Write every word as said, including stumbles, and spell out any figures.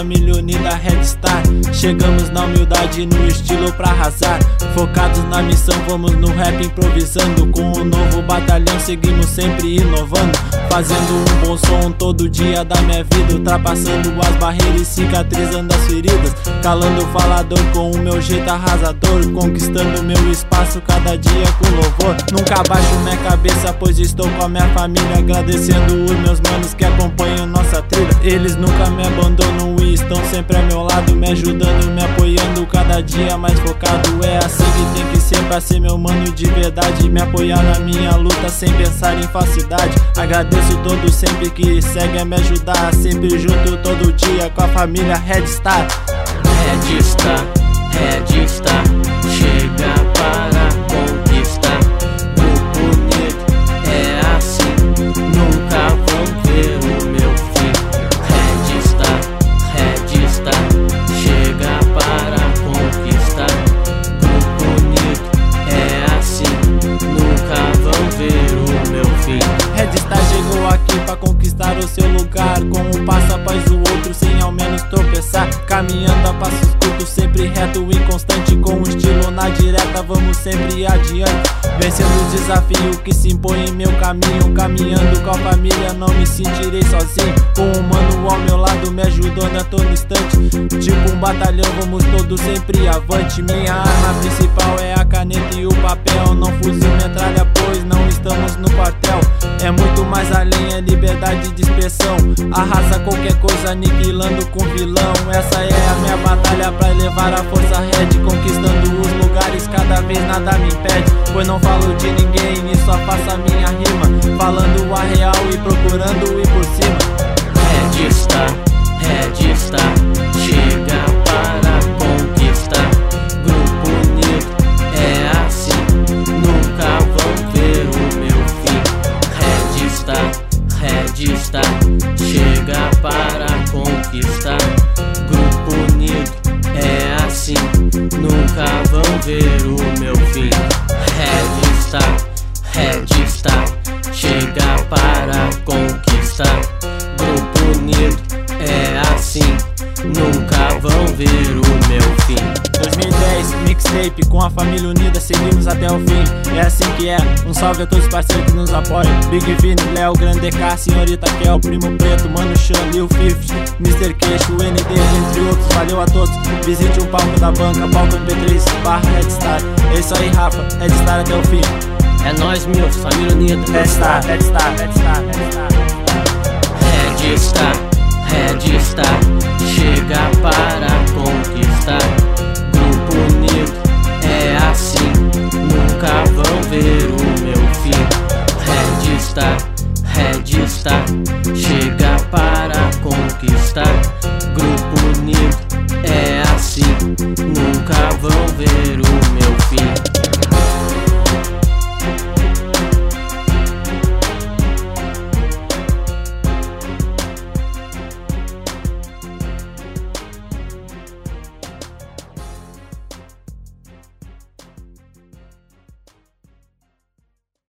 família unida Red Star. Chegamos na humildade e no estilo pra arrasar. Focados na missão, vamos no rap improvisando. Com um novo batalhão seguimos sempre inovando, fazendo um bom som todo dia da minha vida, ultrapassando as barreiras e cicatrizando as feridas, calando o falador com o meu jeito arrasador, conquistando meu espaço cada dia com louvor. Nunca baixo minha cabeça, pois estou com a minha família, agradecendo os meus manos que acompanham nossa trilha. Eles nunca me abandonam e estão sempre ao meu lado, me ajudando, me apoiando, cada dia mais focado. É assim que tem que ser pra ser meu mano de verdade, me apoiar na minha luta sem pensar em falsidade. Agradeço todos sempre que seguem a me ajudar, sempre junto todo dia com a família Red Star. Red Star, Red Star, chega para conquistar. Grupo unido é assim, nunca vão ver o meu fim. Red Star, Red Star, chega para conquistar. Grupo unido é assim, nunca vão ver o meu fim. Red Star chegou aqui pra conquistar o seu lugar, com um passo após o outro sem ao menos tropeçar, caminhando a passos curtos, sempre reto e constante, com um estilo na direta, vamos sempre adiante, vencendo os desafios que se impõem em meu caminho, caminhando com a família, não me sentirei sozinho, com um mano ao meu lado me ajudando a todo instante, tipo um batalhão vamos todos sempre avante. Minha arma principal é a caneta e o papel, não fuzil metralha pois não estamos no quartel. É muito mais além, é liberdade de expressão, arrasa qualquer coisa aniquilando com vilão. Essa é a minha batalha pra elevar a força Red, conquistando os lugares, cada vez nada me impede, pois não falo de ninguém e só faço a minha rima, falando a real e procurando ir por cima. Red Star, Red Star, chega para conquistar. Grupo unido é assim, nunca vão ver o meu fim. Red Star, Red Star, chega para conquistar. Grupo unido é assim, nunca vão ver o meu fim. Red Star, Red Star, chega para conquistar. Grupo unido é assim, nunca vão ver o meu fim. dois mil e dez, mixtape com a família unida, seguimos até o fim. É assim que é, um salve a todos os parceiros que nos apoiam. Big Vini, Léo, Grande K, Senhorita Kel, Primo Preto, Mano Chan, Lil Fifty, mister Queixo, N D, entre outros. Valeu a todos, visite o palco da banca, palco M P três, barra Red Star. É isso aí, Rafa, Red Star até o fim. É nóis, meus, família unida. Red Star, Red Star, Red Star, Red Star. Red Star, Red Star, chega para conquistar. Grupo unido é assim, nunca vão ver o meu fim. Red Star, Red Star, chega para conquistar. Grupo unido é assim, nunca vão ver